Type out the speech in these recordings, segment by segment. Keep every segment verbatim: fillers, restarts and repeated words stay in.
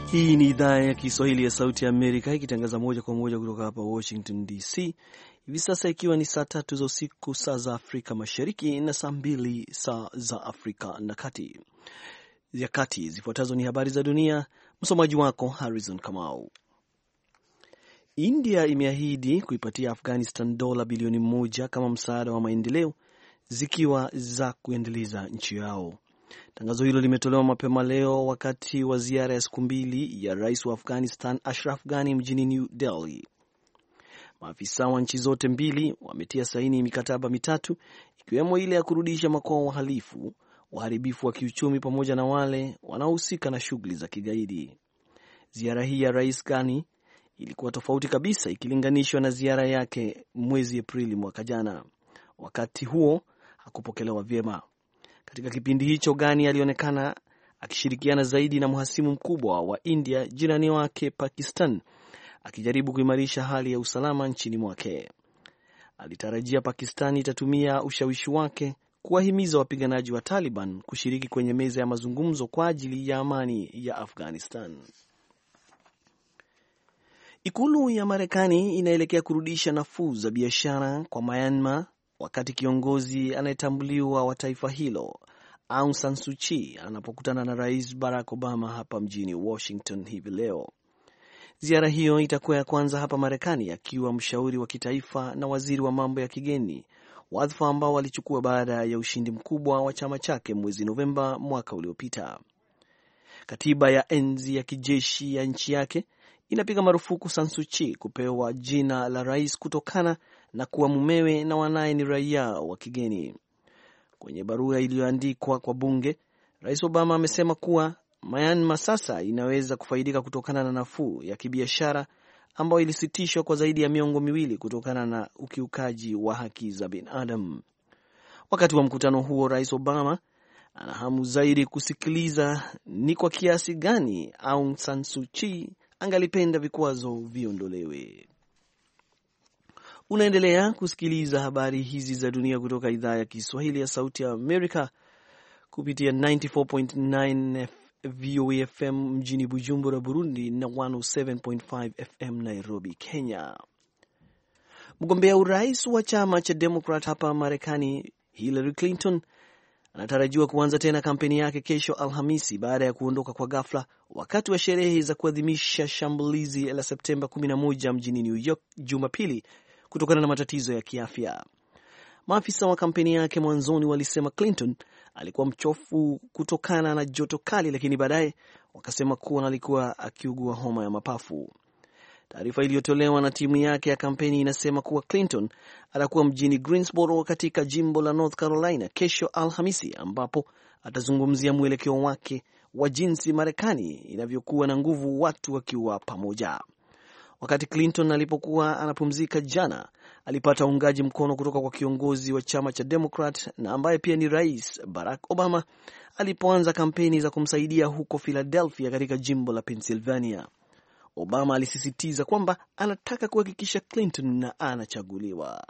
Hii ni idhaa ya Kiswahili ya Sauti ya Amerika ikitangaza moja kwa moja kutoka hapa Washington D C. Hivi sasa ikiwa ni saa tatu za usiku saa za Afrika Mashariki na saa mbili saa za Afrika na kati ya kati. Zifuatazo ni habari za dunia, msomaji wako Harrison Kamau. India imeahidi kuipatia Afghanistan dola bilioni moja kama msaada wa maendeleo zikiwa za kuendeleza nchi yao. Tangazo hilo limetolewa mapema leo wakati wa ziara ya siku mbili ya rais wa Afghanistan Ashraf Ghani mjini New Delhi. Maafisa wa nchi zote mbili wametia saini mikataba mitatu ikiwemo ile ya kurudisha makwao wahalifu, waharibifu wa kiuchumi pamoja na wale wanaohusika na shughuli za kigaidi. Ziara hii ya rais Ghani ilikuwa tofauti kabisa ikilinganishwa na ziara yake mwezi Aprili mwaka jana. Wakati huo hakupokelewa vyema. Katika kipindi hicho Ghani alionekana akishirikiana zaidi na mhasimu mkubwa wa India, jirani wake Pakistan, akijaribu kuimarisha hali ya usalama nchini mwake. Alitarajia Pakistan itatumia ushawishi wake kuwahimiza wapiganaji wa Taliban kushiriki kwenye meza ya mazungumzo kwa ajili ya amani ya Afghanistan. Ikulu ya Marekani inaelekea kurudisha nafuu za biashara kwa Myanmar wakati kiongozi anayetambuliwa wa taifa hilo Aung San Suu Kyi anapokutana na Rais Barack Obama hapa mjini Washington hivi leo. Ziara hiyo itakuwa ya kwanza hapa Marekani akiwa mshauri wa kitaifa na waziri wa mambo ya kigeni, wadhifa ambao alichukua baada ya ushindi mkubwa wa chama chake mwezi Novemba mwaka uliopita. Katiba ya enzi ya kijeshi ya nchi yake inapiga marufuku San Suu Kyi kupewa jina la rais kutokana na kuwa mumewe na wanaye ni raia wa kigeni. Kwenye barua iliyoandikwa kwa bunge, Rais Obama amesema kuwa Myanmar sasa inaweza kufaidika kutokana na nafuu ya kibiashara ambayo ilisitishwa kwa zaidi ya miongo miwili kutokana na ukiukaji wa haki za binadamu. Wakati wa mkutano huo, Rais Obama ana hamu zaidi kusikiliza ni kwa kiasi gani Aung San Suu Kyi angalipenda vikwazo viondolewe. Unaendelea kusikiliza habari hizi za dunia kutoka idhaa ya Kiswahili ya Sauti ya Amerika kupitia tisini na nne nukta tisa V O A F M mjini Bujumbura, Burundi na mia moja na saba nukta tano F M Nairobi, Kenya. Mgombea urais wa chama cha Democrat hapa Marekani, Hillary Clinton, anatarajiwa kuanza tena kampeni yake kesho Alhamisi baada ya kuondoka kwa ghafla wakati wa sherehe za kuadhimisha shambulizi la Septemba kumi na moja mjini New York Jumapili kutokana na matatizo ya kiafya. Maafisa wa kampeni yake mwanzoni walisema Clinton alikuwa mchofu kutokana na joto kali, lakini baadaye wakasema kuwa alikuwa akiugua homa ya mapafu. Taarifa iliyotolewa na timu yake ya kampeni inasema kuwa Clinton atakuwa mjini Greensboro katika jimbo la North Carolina kesho Alhamisi, ambapo atazungumzia mwelekeo wake wa jinsi Marekani inavyokuwa na nguvu watu wakiwa pamoja. Wakati Clinton alipokuwa anapumzika jana, alipata uungaji mkono kutoka kwa kiongozi wa chama cha Democrat na ambaye pia ni Rais Barack Obama alipoanza kampeni za kumsaidia huko Philadelphia katika jimbo la Pennsylvania. Obama alisisitiza kwamba anataka kuhakikisha Clinton na anachaguliwa.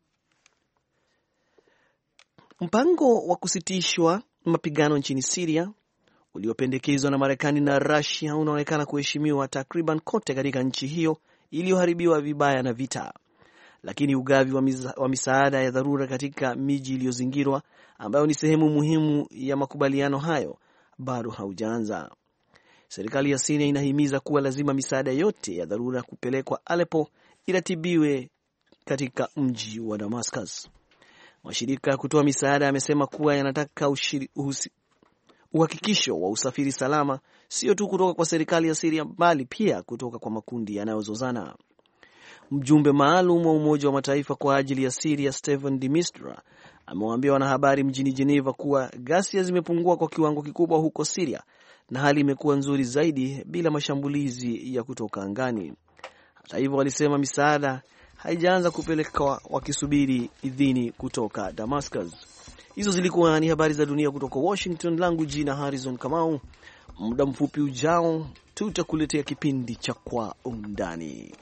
Mpango wa kusitishwa mapigano nchini Syria uliopendekezwa na Marekani na Russia unaonekana kuheshimiwa takriban kote katika nchi hiyo iliyoharibiwa vibaya na vita. Lakini ugavi wa, miza, wa misaada ya dharura katika miji iliyozingirwa ambayo ni sehemu muhimu ya makubaliano hayo bado haujaanza. Serikali ya Syria inahimiza kuwa lazima misaada yote ya dharura kupelekwa Aleppo iratibiwe katika mji wa Damascus. Mashirika ya kutoa misaada yamesema kuwa yanataka ushiri, uhusi, uhakikisho wa usafiri salama sio tu kutoka kwa serikali ya Syria bali pia kutoka kwa makundi yanayozozana. Mjumbe maalum wa Umoja wa Mataifa kwa ajili ya Syria Stephen de Mistura amewaambia wanahabari mjini Geneva kuwa ghasia zimepungua kwa kiwango kikubwa huko Syria na hali imekuwa nzuri zaidi bila mashambulizi ya kutoka angani. Hata hivyo, walisema misaada haijaanza kupelekwa wakisubiri idhini kutoka Damascus. Hizo zilikuwa ni habari za dunia kutoka Washington. Langu jina Harrison Kamau. Muda mfupi ujao tutakuletea kipindi cha Kwa Undani.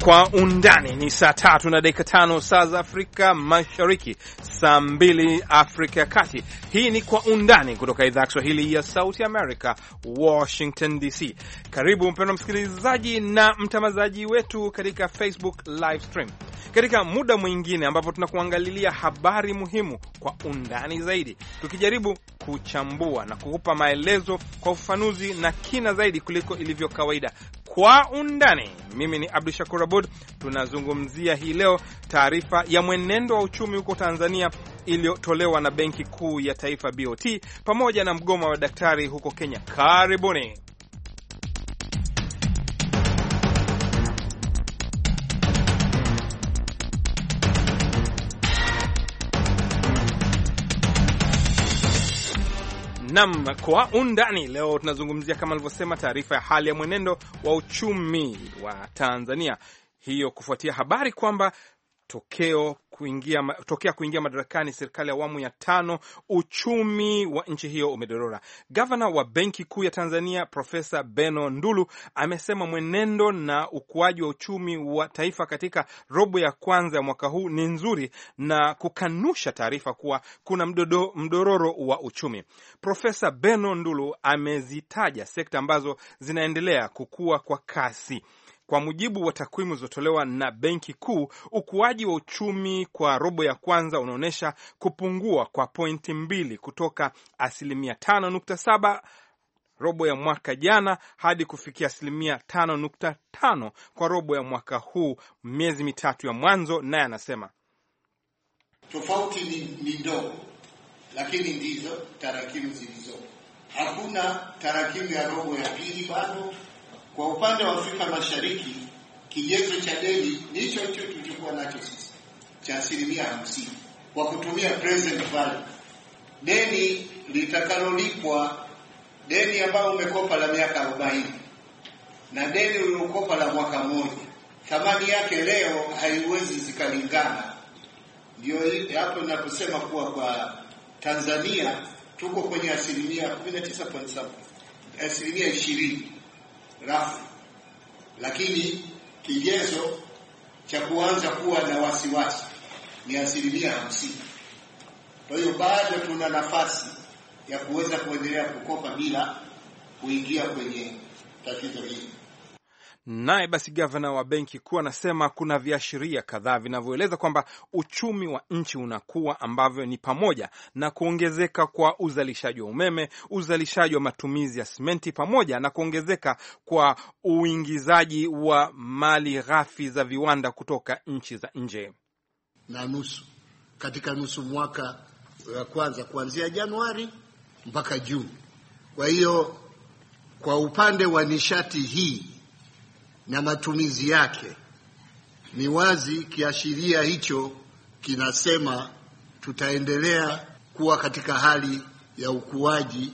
Kwa undani ni saa tatu na dakika tano saa za Afrika Mashariki, saa mbili Afrika ya Kati. Hii ni Kwa Undani kutoka idhaa ya Kiswahili ya Sauti America, Washington D C. Karibu mpendwa msikilizaji na mtazamaji wetu katika Facebook live stream, katika muda mwingine ambapo tunakuangalilia habari muhimu kwa undani zaidi, tukijaribu kuchambua na kukupa maelezo kwa ufafanuzi na kina zaidi kuliko ilivyo kawaida. Kwa Undani, mimi ni Abdul Shakur Abud. Tunazungumzia hii leo taarifa ya mwenendo wa uchumi huko Tanzania iliyotolewa na Benki Kuu ya Taifa B O T, pamoja na mgomo wa daktari huko Kenya. Karibuni. Nam, Kwa Undani leo tunazungumzia kama alivyosema taarifa ya hali ya mwenendo wa uchumi wa Tanzania, hiyo kufuatia habari kwamba tokeo kuingia tokea kuingia madarakani serikali ya awamu ya tano, uchumi wa nchi hiyo umedorora. Gavana wa Benki Kuu ya Tanzania Profesa Beno Ndulu amesema mwenendo na ukuaji wa uchumi wa taifa katika robo ya kwanza ya mwaka huu ni nzuri, na kukanusha taarifa kuwa kuna mdodo, mdororo wa uchumi. Profesa Beno Ndulu amezitaja sekta ambazo zinaendelea kukua kwa kasi. Kwa mujibu wa takwimu zilizotolewa na Benki Kuu, ukuaji wa uchumi kwa robo ya kwanza unaonyesha kupungua kwa pointi mbili kutoka asilimia tano nukta saba robo ya mwaka jana hadi kufikia asilimia tano nukta tano kwa robo ya mwaka huu, miezi mitatu ya mwanzo. Naye anasema tofauti ni, ni ndogo, lakini ndizo tarakimu zilizo. Hakuna tarakimu ya robo ya pili bado. Kwa upande wa Afrika Mashariki, kigezo cha deni ni hicho hicho tulichokuwa nacho sisi cha asilimia hamsini kwa kutumia present value. Deni litakalolipwa, deni ambao umekopa la miaka arobaini na deni ulilokopa la mwaka mmoja, thamani yake leo haiwezi zikalingana. Ndio hapo ninaposema kuwa kwa Tanzania tuko kwenye asilimia kumi na tisa nukta saba, asilimia ishirini rafu, lakini kigezo cha kuanza kuwa na wasiwasi ni asilimia hamsini. Kwa hiyo bado tuna nafasi ya kuweza kuendelea kukopa bila kuingia kwenye tatizo hili. Naye basi gavana wa Benki Kuu anasema kuna viashiria kadhaa vinavyoeleza kwamba uchumi wa nchi unakuwa, ambavyo ni pamoja na kuongezeka kwa uzalishaji wa umeme, uzalishaji wa matumizi ya simenti, pamoja na kuongezeka kwa uingizaji wa mali ghafi za viwanda kutoka nchi za nje. Na nusu katika nusu mwaka wa kwanza kuanzia Januari mpaka Juni. Kwa hiyo kwa upande wa nishati hii na matumizi yake, ni wazi kiashiria hicho kinasema tutaendelea kuwa katika hali ya ukuaji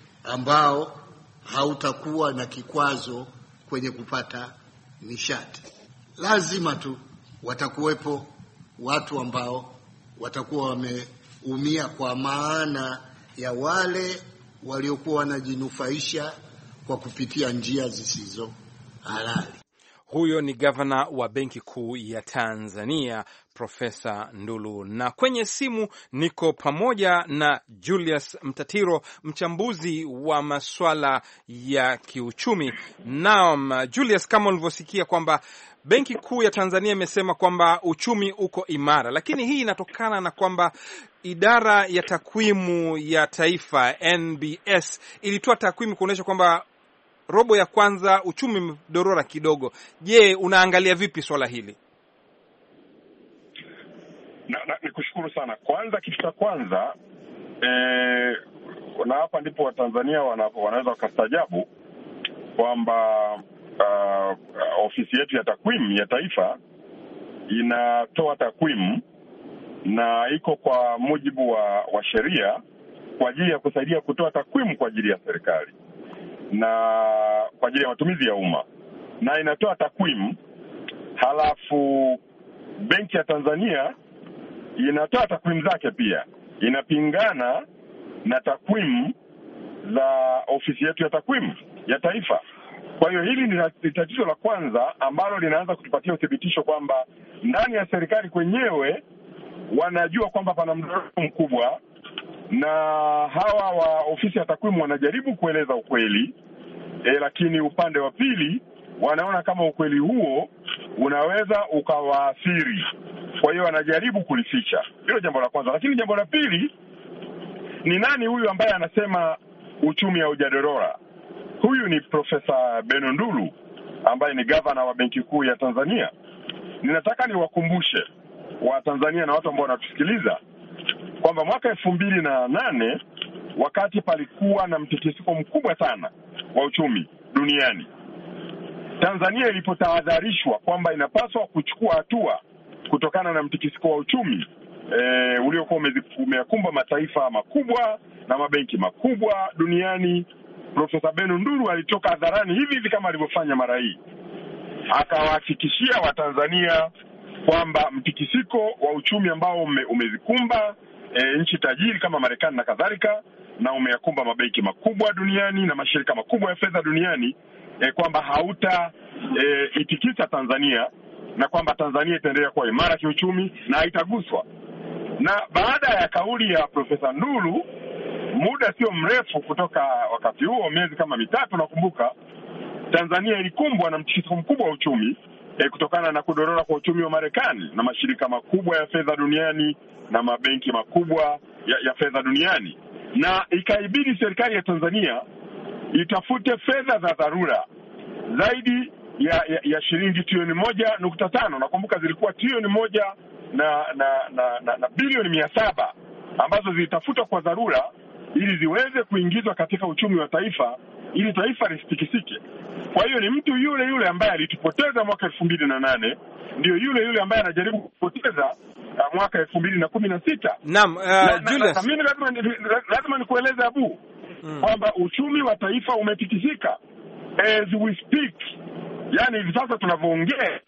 ambao hautakuwa na kikwazo kwenye kupata nishati. Lazima tu watakuwepo watu ambao watakuwa wameumia, kwa maana ya wale waliokuwa wanajinufaisha kwa kupitia njia zisizo halali. Huyo ni gavana wa Benki Kuu ya Tanzania Profesa Ndulu. Na kwenye simu niko pamoja na Julius Mtatiro, mchambuzi wa masuala ya kiuchumi. Naam, Julius, kama ulivyosikia kwamba Benki Kuu ya Tanzania imesema kwamba uchumi uko imara, lakini hii inatokana na kwamba idara ya takwimu ya taifa N B S ilitoa takwimu kuonyesha kwamba robo ya kwanza uchumi umedorora kidogo. Je, unaangalia vipi swala hili? Na, na nikushukuru sana. Kwanza, kitu cha kwanza eh, na hapa ndipo Watanzania wanaweza wakastajabu kwamba uh, ofisi yetu ya takwimu ya taifa inatoa takwimu na iko kwa mujibu wa, wa sheria kwa ajili ya kusaidia kutoa takwimu kwa ajili ya serikali na kwa ajili ya matumizi ya umma, na inatoa takwimu. Halafu Benki ya Tanzania inatoa takwimu zake pia, inapingana na takwimu za ofisi yetu ya takwimu ya taifa. Kwa hiyo hili ni tatizo la kwanza ambalo linaanza kutupatia uthibitisho kwamba ndani ya serikali kwenyewe wanajua kwamba pana mdororo mkubwa, na hawa wa ofisi ya takwimu wanajaribu kueleza ukweli e, lakini upande wa pili wanaona kama ukweli huo unaweza ukawaathiri, kwa hiyo wanajaribu kulificha. Hilo jambo la kwanza. Lakini jambo la pili ni nani huyu ambaye anasema uchumi haujadorora? Huyu ni Profesa Beno Ndulu ambaye ni gavana wa Benki Kuu ya Tanzania. Ninataka niwakumbushe wa Tanzania na watu ambao wanatusikiliza kwamba mwaka elfu mbili na nane wakati palikuwa na mtikisiko mkubwa sana wa uchumi duniani, Tanzania ilipotahadharishwa kwamba inapaswa kuchukua hatua kutokana na mtikisiko wa uchumi e, uliokuwa umeyakumba mataifa makubwa na mabenki makubwa duniani, Profesa Beno Ndulu alitoka hadharani hivi hivi kama alivyofanya mara hii, akawahakikishia Watanzania kwamba mtikisiko wa uchumi ambao ume, umezikumba e, nchi tajiri kama Marekani na kadhalika, na umeyakumba mabenki makubwa duniani na mashirika makubwa ya fedha duniani, e, kwamba hauta e, itikisa Tanzania, na kwamba Tanzania itaendelea kuwa imara kiuchumi na haitaguswa. Na baada ya kauli ya Profesa Ndulu, muda sio mrefu kutoka wakati huo, miezi kama mitatu nakumbuka, Tanzania ilikumbwa na mtikisiko mkubwa wa uchumi e, kutokana na kudorora kwa uchumi wa Marekani na mashirika makubwa ya fedha duniani na mabenki makubwa ya, ya fedha duniani, na ikaibidi serikali ya Tanzania itafute fedha za dharura zaidi ya, ya, ya shilingi trilioni moja nukta tano. Nakumbuka zilikuwa trilioni moja na na na, na, na bilioni mia saba ambazo zilitafutwa kwa dharura ili ziweze kuingizwa katika uchumi wa taifa ili taifa lisitikisike. Kwa hiyo ni mtu yule yule ambaye alitupoteza mwaka elfu mbili na nane ndio yule yule ambaye anajaribu kupoteza uh, mwaka elfu mbili na kumi na sita. Naam, uh, na, Julius, na, mimi lazima lazima nikueleze Abu mm. kwamba uchumi wa taifa umetikisika as we speak. Yaani hivi sasa tunavyoongea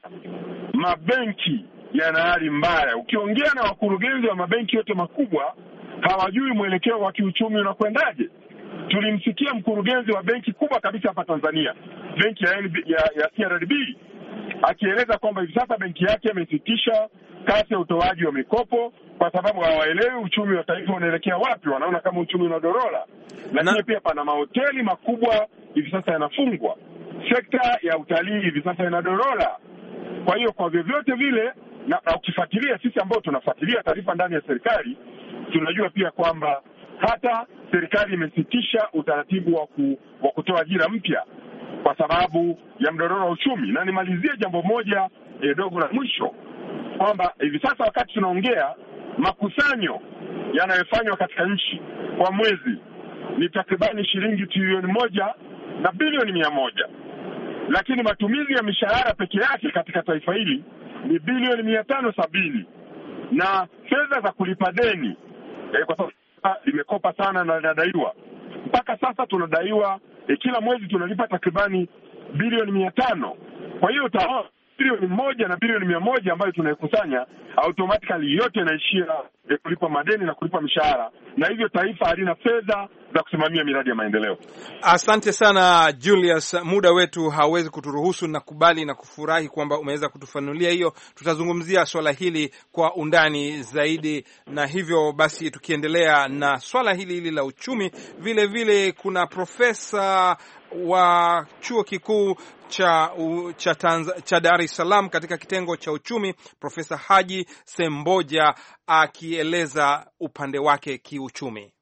mabenki yana hali mbaya. Ukiongea na wakurugenzi wa mabenki yote makubwa hawajui mwelekeo wa kiuchumi unakwendaje. Tulimsikia mkurugenzi wa benki kubwa kabisa hapa Tanzania, benki ya, ya, ya C R D B, akieleza kwamba hivi sasa benki yake imesitisha kasi ya utoaji wa mikopo kwa sababu hawaelewi uchumi wa taifa unaelekea wapi. Wanaona kama uchumi unadorora. Lakini na pia pana mahoteli makubwa hivi sasa yanafungwa. Sekta ya utalii hivi sasa inadorora. Kwa hiyo kwa vyovyote vile, na, na ukifuatilia, sisi ambao tunafuatilia taarifa ndani ya serikali tunajua pia kwamba hata serikali imesitisha utaratibu wa, ku, wa kutoa ajira mpya kwa sababu ya mdororo wa uchumi. Na nimalizie jambo moja eh, dogo la mwisho kwamba hivi sasa wakati tunaongea makusanyo yanayofanywa katika nchi kwa mwezi ni takribani shilingi trilioni moja na bilioni mia moja, lakini matumizi ya mishahara peke yake katika taifa hili ni bilioni mia tano sabini, na fedha za kulipa deni eh, kwa sababu imekopa sana na nadaiwa mpaka sasa tunadaiwa eh, kila mwezi tunalipa takribani bilioni mia tano. Kwa hiyo utaona bilioni moja na bilioni mia moja ambayo tunaikusanya automatically yote inaishia eh, kulipa madeni na kulipa mishahara, na hivyo taifa halina fedha za kusimamia miradi ya maendeleo. Asante sana Julius, muda wetu hawezi kuturuhusu. Nakubali na kufurahi kwamba umeweza kutufanulia hiyo. Tutazungumzia swala hili kwa undani zaidi, na hivyo basi tukiendelea na swala hili hili la uchumi, vile vile kuna profesa wa chuo kikuu cha cha, Tanz, cha Dar es Salaam katika kitengo cha uchumi, Profesa Haji Semboja akieleza upande wake kiuchumi.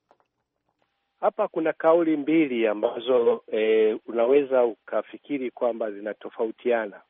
Hapa kuna kauli mbili ambazo e, unaweza ukafikiri kwamba zinatofautiana.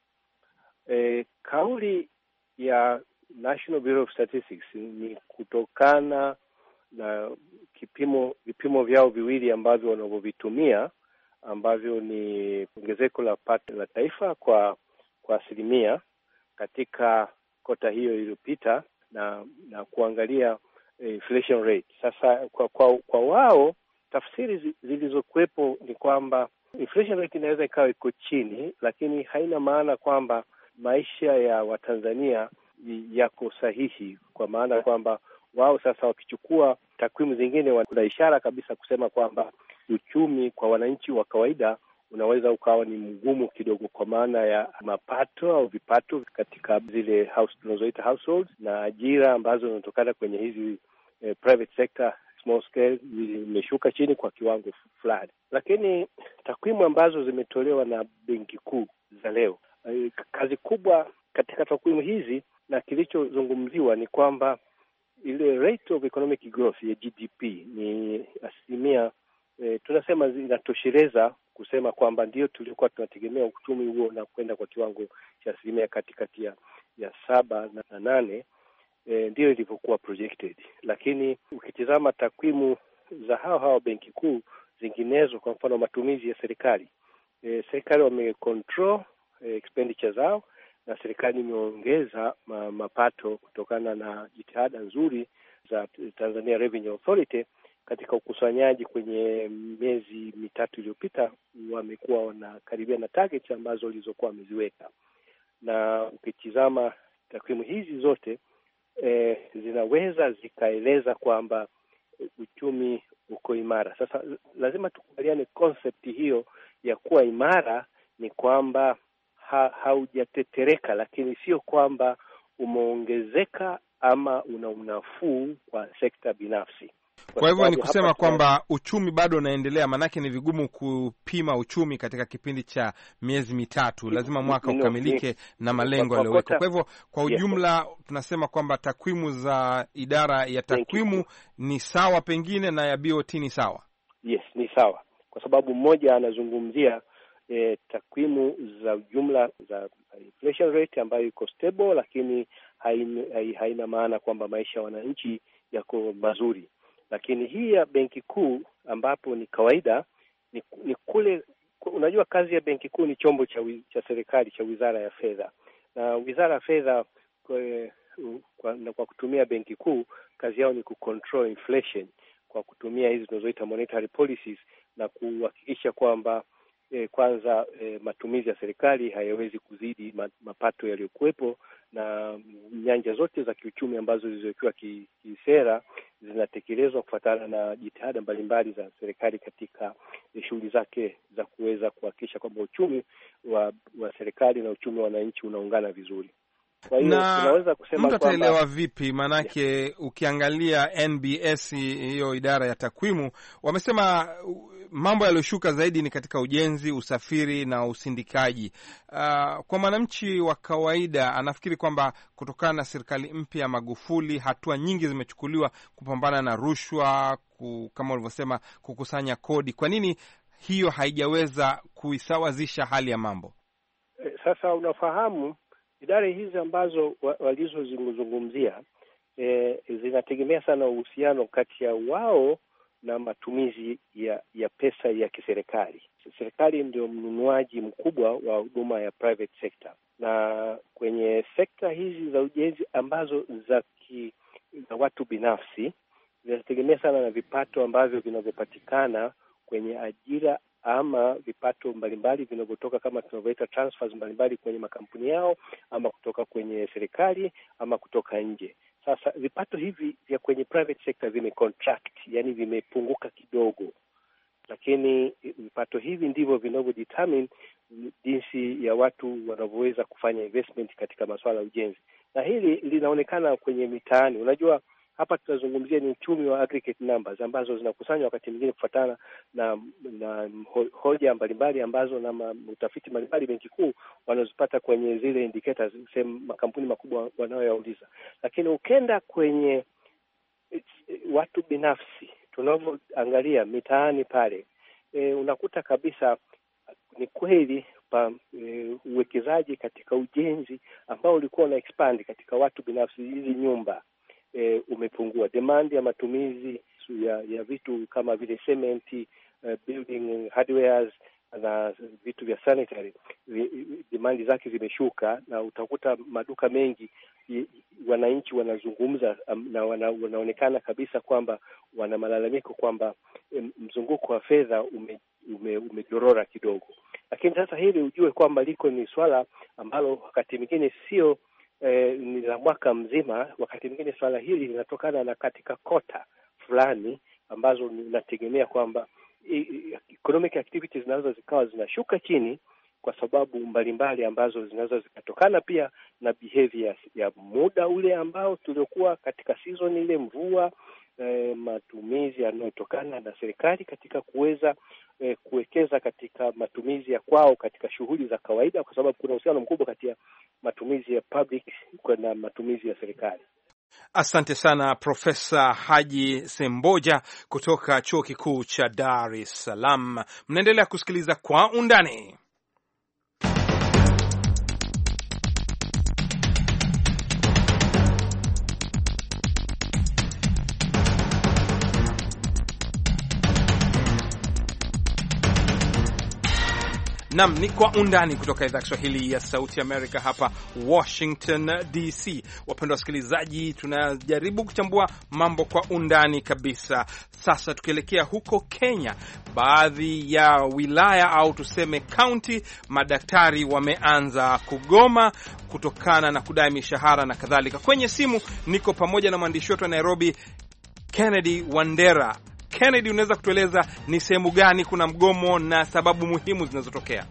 E, kauli ya National Bureau of Statistics ni kutokana na kipimo vipimo vyao viwili ambavyo wanavyovitumia, ambavyo ni ongezeko la pato la taifa kwa kwa asilimia katika kota hiyo iliyopita, na na kuangalia e, inflation rate. Sasa kwa kwa, kwa wao tafsiri zilizokuwepo ni kwamba inflation rate inaweza ikawa iko chini, lakini haina maana kwamba maisha ya Watanzania yako sahihi, kwa maana kwamba wao sasa wakichukua takwimu zingine kuna ishara kabisa kusema kwamba uchumi kwa wananchi wa kawaida unaweza ukawa ni mgumu kidogo kwa maana ya mapato au vipato katika zile house tunazoita households, na ajira ambazo zinatokana kwenye hizi eh, private sector small scale zimeshuka chini kwa kiwango fulani. Lakini takwimu ambazo zimetolewa na Benki Kuu za leo, eh, kazi kubwa katika takwimu hizi na kilichozungumziwa ni kwamba ile rate of economic growth ya G D P ni asilimia E, tunasema zinatosheleza kusema kwamba ndio tulikuwa tunategemea uchumi huo na kwenda kwa kiwango cha asilimia katikati ya, ya saba na, na nane e, ndio ilivyokuwa projected. Lakini ukitizama takwimu za hao hao Benki Kuu zinginezo, kwa mfano matumizi ya serikali, e, serikali wamecontrol e, expenditure zao, na serikali imeongeza ma, mapato kutokana na jitihada nzuri za Tanzania Revenue Authority. Katika ukusanyaji kwenye miezi mitatu iliyopita wamekuwa wanakaribia na targets ambazo walizokuwa wameziweka, na ukitizama takwimu hizi zote eh, zinaweza zikaeleza kwamba uchumi uko imara. Sasa lazima tukubaliane concept hiyo ya kuwa imara ni kwamba ha, haujatetereka, lakini sio kwamba umeongezeka ama una unafuu kwa sekta binafsi. Kwa hivyo ni kusema kwamba uchumi bado unaendelea, manake ni vigumu kupima uchumi katika kipindi cha miezi mitatu, lazima mwaka ukamilike na malengo yaliyowekwa. Kwa hivyo kwa ujumla tunasema kwamba takwimu za idara ya takwimu ni sawa pengine na ya B O T ni sawa. Yes, ni sawa, kwa sababu mmoja anazungumzia eh, takwimu za jumla za inflation rate ambayo iko stable, lakini haina, haina maana kwamba maisha ya wananchi yako mazuri. Lakini hii ya Benki Kuu ambapo ni kawaida ni, ni kule, unajua kazi ya Benki Kuu ni chombo cha, cha serikali cha Wizara ya Fedha, na Wizara ya Fedha kwa, kwa, kwa kutumia Benki Kuu kazi yao ni kucontrol inflation kwa kutumia hizi tunazoita monetary policies na kuhakikisha kwamba eh, kwanza eh, matumizi ya serikali hayawezi kuzidi mapato yaliyokuwepo, na nyanja zote za kiuchumi ambazo zilizokuwa kisera zinatekelezwa kufuatana na jitihada mbalimbali za serikali katika shughuli zake za kuweza kuhakikisha kwamba uchumi wa, wa serikali na uchumi wa wananchi unaungana vizuri. Kwa hiyo tunaweza kusema mtu ataelewa vipi? Manake yeah. Ukiangalia N B S, hiyo idara ya takwimu, wamesema mambo yaliyoshuka zaidi ni katika ujenzi, usafiri na usindikaji. Uh, kwa mwananchi wa kawaida anafikiri kwamba kutokana na serikali mpya Magufuli hatua nyingi zimechukuliwa kupambana na rushwa, kama ulivyosema, kukusanya kodi. Kwa nini hiyo haijaweza kuisawazisha hali ya mambo? Sasa unafahamu idara hizi ambazo walizozungumzia e, zinategemea sana uhusiano kati ya wao na matumizi ya ya pesa ya kiserikali. Serikali ndio mnunuaji mkubwa wa huduma ya private sector, na kwenye sekta hizi za ujenzi ambazo za, ki, za watu binafsi zinategemea sana na vipato ambavyo vinavyopatikana kwenye ajira ama vipato mbalimbali vinavyotoka kama tunavyoita transfers mbalimbali kwenye makampuni yao, ama kutoka kwenye serikali ama kutoka nje. Sasa vipato hivi vya kwenye private sector vimecontract, yani vimepunguka kidogo, lakini vipato hivi ndivyo vinavyodetermine jinsi ya watu wanavyoweza kufanya investment katika masuala ya ujenzi, na hili linaonekana kwenye mitaani. Unajua hapa tunazungumzia ni uchumi wa aggregate numbers ambazo zinakusanywa wakati mwingine kufuatana na na hoja mbalimbali ambazo na ma, utafiti mbalimbali Benki Kuu wanazipata kwenye zile indicators sehemu makampuni makubwa wanayoyauliza. Lakini ukenda kwenye watu binafsi tunavyoangalia mitaani pale, e, unakuta kabisa ni kweli pa e, uwekezaji katika ujenzi ambao ulikuwa na expand katika watu binafsi, hizi nyumba E, umepungua. Demand ya matumizi ya, ya vitu kama vile cement, uh, building hardwares na vitu vya sanitary, demand zake zimeshuka, na utakuta maduka mengi wananchi wanazungumza na wana, wanaonekana kabisa kwamba wana malalamiko kwamba mzunguko wa fedha ume, ume, umedorora kidogo. Lakini sasa hili ujue kwamba liko ni swala ambalo wakati mwingine sio Eh, ni la mwaka mzima. Wakati mwingine swala hili linatokana na katika kota fulani ambazo ninategemea kwamba economic activities zinaweza zikawa zinashuka chini kwa sababu mbalimbali ambazo zinaweza zikatokana pia na behavior ya muda ule ambao tuliokuwa katika season ile, mvua, eh, matumizi yanayotokana na serikali katika kuweza eh, kuwekeza katika matumizi ya kwao katika shughuli za kawaida, kwa sababu kuna uhusiano mkubwa kati ya matumizi ya public na matumizi ya serikali. Asante sana Profesa Haji Semboja kutoka Chuo Kikuu cha Dar es Salaam. Mnaendelea kusikiliza Kwa Undani. Nam ni Kwa Undani kutoka idhaa Kiswahili ya Sauti Amerika hapa Washington D C. Wapendwa wasikilizaji, tunajaribu kuchambua mambo kwa undani kabisa. Sasa tukielekea huko Kenya, baadhi ya wilaya au tuseme county, madaktari wameanza kugoma kutokana na kudai mishahara na kadhalika. Kwenye simu niko pamoja na mwandishi wetu wa Nairobi, Kennedy Wandera. Kennedy, unaweza kutueleza ni sehemu gani kuna mgomo na sababu muhimu zinazotokea?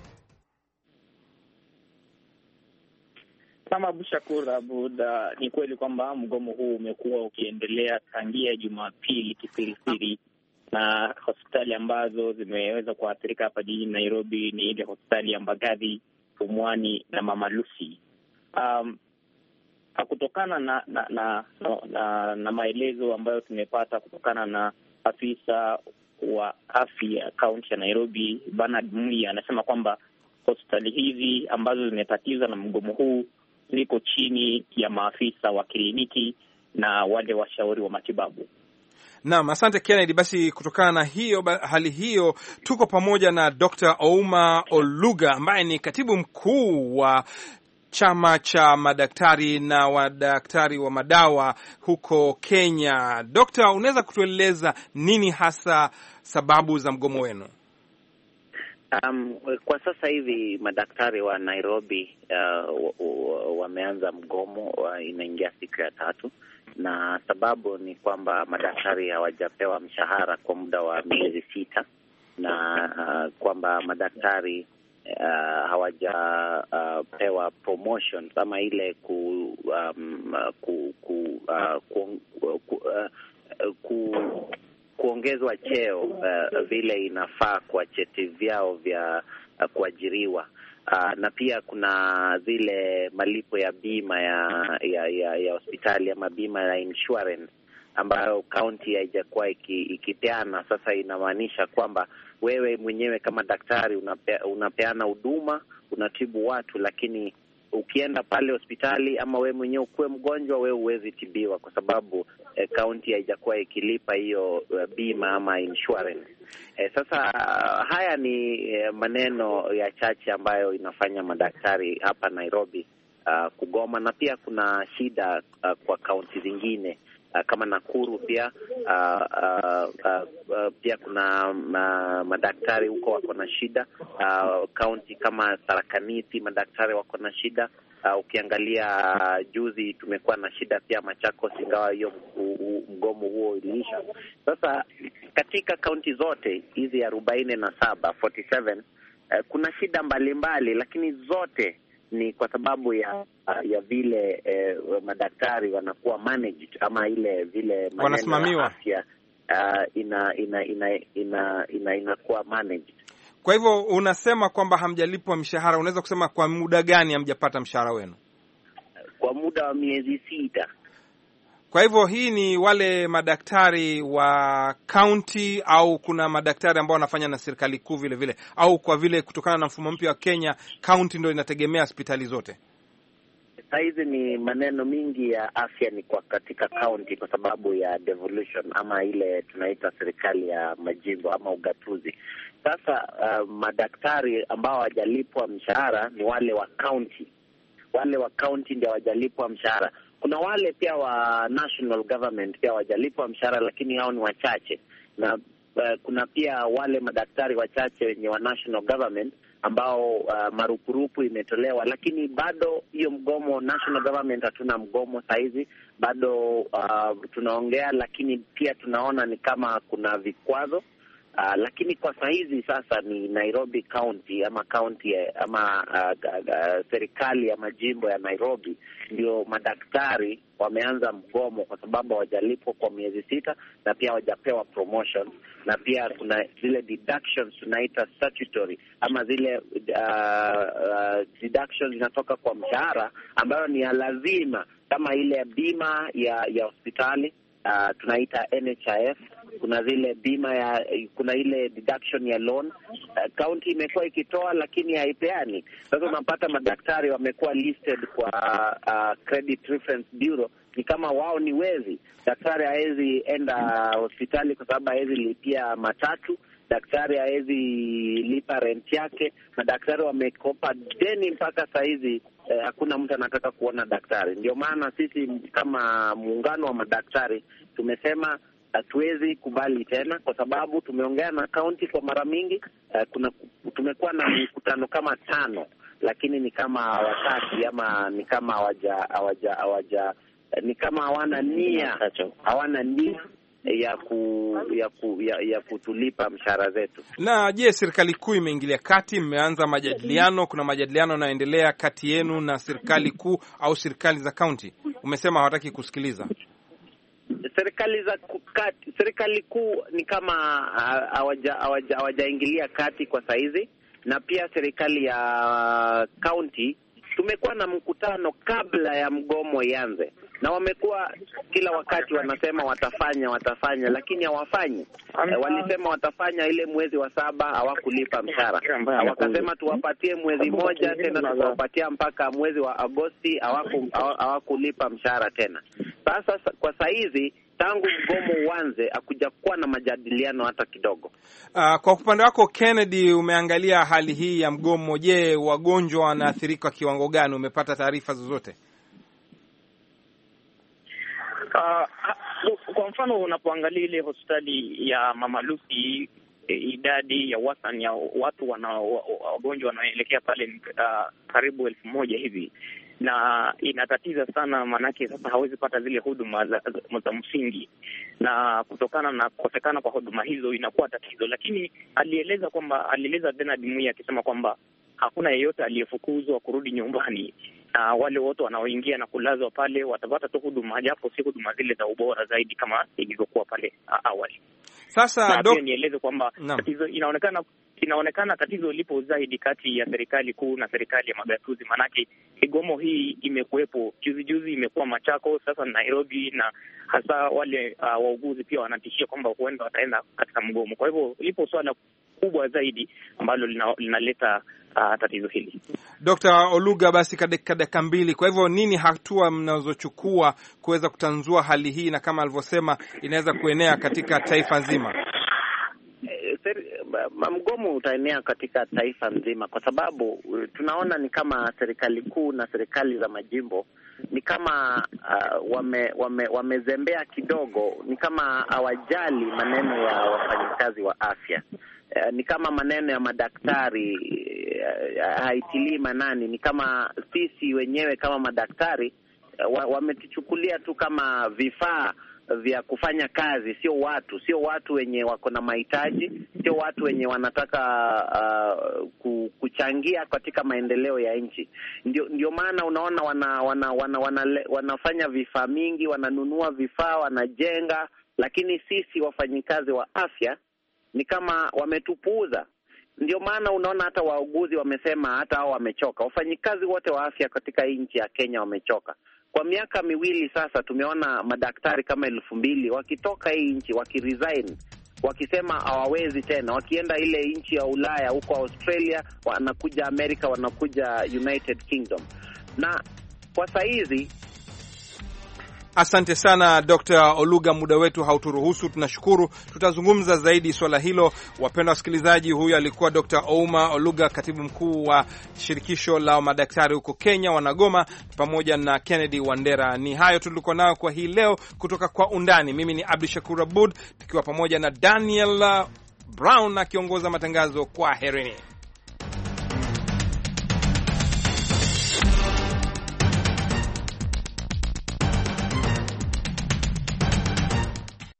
Kama Abu Shakur Abud, ni kweli kwamba mgomo huu umekuwa ukiendelea tangia Jumapili kifirisiri, na hospitali ambazo zimeweza kuathirika hapa jijini Nairobi ni ile hospitali ya Mbagathi, Pumwani na Mama Lucy. Um, kutokana na na na, na, na, na maelezo ambayo tumepata kutokana na afisa wa afya kaunti ya Nairobi, Bernard Muya, anasema kwamba hospitali hizi ambazo zimetatizwa na mgomo huu ziko chini ya maafisa wa kliniki na wale washauri wa matibabu. Naam, asante Kennedy. Basi kutokana na hiyo hali hiyo, tuko pamoja na Doctor Ouma Oluga ambaye ni katibu mkuu wa chama cha madaktari na wadaktari wa madawa huko Kenya. Dokta, unaweza kutueleza nini hasa sababu za mgomo wenu? Um, kwa sasa hivi madaktari wa Nairobi uh, wameanza mgomo, uh, inaingia siku ya tatu, na sababu ni kwamba madaktari hawajapewa mshahara kwa muda wa miezi sita, na uh, kwamba madaktari Uh, hawajapewa uh, promotion kama ile ku, um, ku, ku, uh, ku, ku, uh, ku, kuongezwa cheo uh, vile inafaa kwa cheti vyao vya uh, kuajiriwa. Uh, na pia kuna zile malipo ya bima ya ya, ya, ya hospitali ama bima ya insurance ambayo kaunti haijakuwa ikipeana. Sasa inamaanisha kwamba wewe mwenyewe kama daktari unape, unapeana huduma, unatibu watu, lakini ukienda pale hospitali ama wewe mwenyewe ukuwe mgonjwa, wewe huwezi tibiwa kwa sababu eh, kaunti haijakuwa ikilipa hiyo uh, bima ama insurance. Eh, sasa uh, haya ni eh, maneno ya chache ambayo inafanya madaktari hapa Nairobi uh, kugoma, na pia kuna shida uh, kwa kaunti zingine. Uh, kama Nakuru pia uh, uh, uh, uh, pia kuna uh, madaktari huko wako na shida. Kaunti uh, kama Tharaka Nithi madaktari wako na shida. Uh, ukiangalia uh, juzi tumekuwa na shida pia Machakos, ingawa hiyo mgomo huo iliisha. Sasa katika kaunti zote hizi arobaini na saba, arobaini na saba, uh, kuna shida mbalimbali, lakini zote ni kwa sababu ya ya vile eh, madaktari wanakuwa managed ama ile vile wanasimamiwa afya uh, ina ina ina ina ina inakuwa managed. Kwa hivyo unasema kwamba hamjalipwa mshahara. Unaweza kusema kwa muda gani hamjapata mshahara wenu? Kwa muda wa miezi sita. Kwa hivyo hii ni wale madaktari wa county au kuna madaktari ambao wanafanya na serikali kuu vile vile, au kwa vile kutokana na mfumo mpya wa Kenya county ndio inategemea hospitali zote? Saizi ni maneno mingi ya afya ni kwa katika county kwa sababu ya devolution ama ile tunaita serikali ya majimbo ama ugatuzi. Sasa uh, madaktari ambao hawajalipwa mshahara ni wale wa county. Wale wa county ndio hawajalipwa mshahara. Kuna wale pia wa national government pia hawajalipwa mshahara, lakini hao ni wachache. Na uh, kuna pia wale madaktari wachache wenye wa national government ambao uh, marupurupu imetolewa, lakini bado hiyo mgomo national government hatuna mgomo saizi, bado uh, tunaongea, lakini pia tunaona ni kama kuna vikwazo Uh, lakini kwa sahizi sasa ni Nairobi County ama county ama uh, uh, uh, serikali ya majimbo ya Nairobi ndio madaktari wameanza mgomo kwa sababu hawajalipwa kwa miezi sita na pia hawajapewa promotion, na pia kuna zile deductions tunaita statutory ama zile uh, uh, deductions zinatoka kwa mshahara ambayo ni ya lazima, kama ile bima ya ya hospitali uh, tunaita N H I F. Kuna zile bima ya, kuna ile deduction ya loan uh, county imekuwa ikitoa lakini haipeani. Sasa unapata madaktari wamekuwa listed kwa uh, Credit Reference Bureau, ni kama wao ni wezi. Daktari hawezi enda hospitali kwa sababu hawezi lipia matatu, daktari hawezi lipa rent yake, madaktari wamekopa deni mpaka saa hizi eh, hakuna mtu anataka kuona daktari. Ndio maana sisi kama muungano wa madaktari tumesema hatuwezi kubali tena, kwa sababu tumeongea na county kwa mara mingi. Uh, kuna tumekuwa na mikutano kama tano, lakini ni kama hawataki ama ni kama hawaja hawaja hawaja ni kama hawana nia hawana nia ya ku, ya, ku, ya, ya kutulipa mshahara zetu. Na je, serikali kuu imeingilia kati? Mmeanza majadiliano? Kuna majadiliano yanayoendelea kati yenu na serikali kuu au serikali za county? Umesema hawataki kusikiliza. Serikali za kati, serikali kuu ni kama hawaja hawaja hawajaingilia kati kwa saizi, na pia serikali ya county tumekuwa na mkutano kabla ya mgomo ianze, na wamekuwa kila wakati wanasema watafanya watafanya lakini hawafanyi. E, walisema watafanya ile mwezi wa saba, hawakulipa mshahara. Wakasema tuwapatie mwezi moja, tena tukawapatia mpaka mwezi wa Agosti, hawaku hawakulipa mshahara tena. Sasa kwa saizi tangu mgomo uanze hakuja kuwa na majadiliano hata kidogo. Uh, kwa upande wako Kennedy, umeangalia hali hii ya mgomo. Je, wagonjwa wanaathirika kiwango gani? Umepata taarifa zozote? Uh, kwa mfano unapoangalia ile hospitali ya Mama Lucy, idadi ya wastani ya watu wana wagonjwa wanaoelekea pale uh, karibu elfu moja hivi, na inatatiza sana, manake sasa hawezi pata zile huduma za, za, za msingi, na kutokana na kukosekana kwa huduma hizo inakuwa tatizo. Lakini alieleza kwamba alieleza Bernard Mui akisema kwamba hakuna yeyote aliyefukuzwa kurudi nyumbani, na wale wote wanaoingia na kulazwa pale watapata tu huduma, japo si huduma zile za ubora zaidi kama ilivyokuwa pale awali. Sasa na pia nieleze kwamba tatizo inaonekana inaonekana tatizo lipo zaidi kati ya serikali kuu na serikali ya magatuzi, manake migomo hii imekuwepo juzi juzi, imekuwa Machako, sasa Nairobi, na hasa wale uh, wauguzi pia wanatishia kwamba huenda wataenda katika mgomo. Kwa hivyo lipo swala kubwa zaidi ambalo linaleta uh, tatizo hili. Doctor Oluga, basi katika dakika mbili, kwa hivyo nini hatua mnazochukua kuweza kutanzua hali hii, na kama alivyosema inaweza kuenea katika taifa nzima? Mgomo utaenea katika taifa nzima kwa sababu tunaona ni kama serikali kuu na serikali za majimbo ni kama uh, wame, wame, wamezembea kidogo, ni kama hawajali maneno ya wafanyakazi wa afya. Uh, ni kama maneno ya madaktari uh, haitilii manani. Ni kama sisi wenyewe kama madaktari uh, wametuchukulia tu kama vifaa vya kufanya kazi, sio watu, sio watu wenye wako na mahitaji, sio watu wenye wanataka uh, kuchangia katika maendeleo ya nchi. Ndio ndio maana unaona wana, wana, wana, wana, wanafanya vifaa mingi, wananunua vifaa, wanajenga, lakini sisi wafanyikazi wa afya ni kama wametupuuza. Ndio maana unaona hata wauguzi wamesema hata hao wamechoka. Wafanyikazi wote wa afya katika nchi ya Kenya wamechoka. Kwa miaka miwili sasa tumeona madaktari kama elfu mbili wakitoka hii nchi, wakiresign, wakisema hawawezi tena, wakienda ile nchi ya Ulaya, huko Australia, wanakuja Amerika, wanakuja United Kingdom. Na kwa saizi Asante sana Doctor Oluga, muda wetu hauturuhusu. Tunashukuru, tutazungumza zaidi swala hilo. Wapendwa wasikilizaji, huyu alikuwa Doctor Ouma Oluga, katibu mkuu wa shirikisho la madaktari huko Kenya wanagoma, pamoja na Kennedy Wandera. Ni hayo tulikuwa nayo kwa hii leo kutoka kwa Undani. Mimi ni Abdi Shakur Abud tukiwa pamoja na Daniel Brown akiongoza matangazo. Kwa herini.